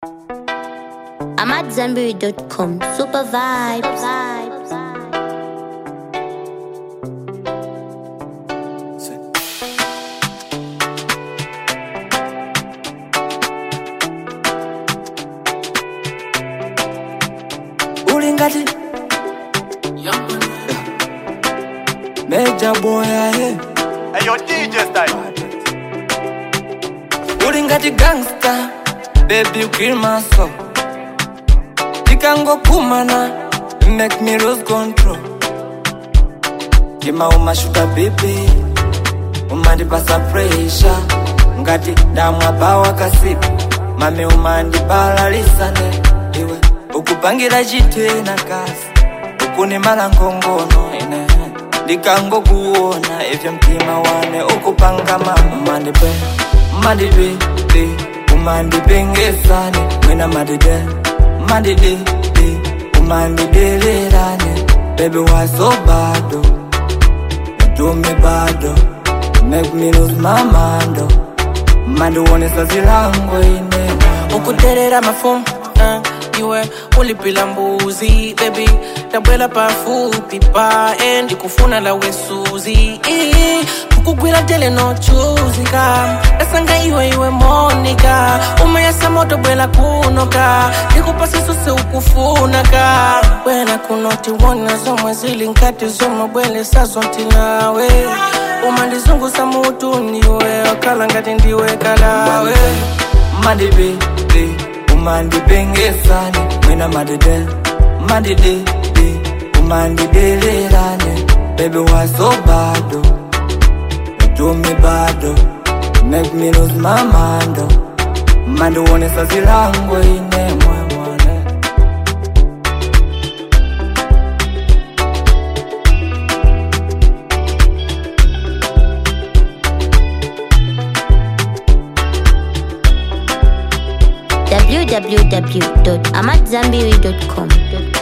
I'm at Zanberry.com. Super vibes. Ulingati Major boy ahe. Hey yo DJ style. Ulingati gangster, baby you kill my soul. Tikango kumana, make me lose control. Kima umashuka baby, umandi pasa pressure. Ngati damwa bawa kasipi, mami umandi bala lisane. Iwe ukupangira jitena kasi, ukuni malangongono ine. Ndikango kuona, evya mtima wane ukupanga mama. Mandi be, umandi bengesane. Mwena mandi de, umandi delirane. Baby why so bad, do me bad, make me lose my mind. Mandi wone sazilango ine. Ukuterera mafumu, iwe ulipila mbuzi. Baby, tabwela pafupi pa endi kufuna la wesuzi. Kukugwila tele no chuzika, esanga iwe monika. Umayasa moto bwela kunoka, nikupasi suse ukufunaka. Wena kunoti wona zomwe zili nkati zomwe bwele sazonti nawe. Umandi zungu sa mutu niwe, wakala ngati ndiwe kalawe. Mandi be, umandi bengesane. Mwena mandi de, umandi delirane. Baby why so bad, do me bad, make me lose my mind. Mandi wone sazilango ine mwane. www.amatzambiri.com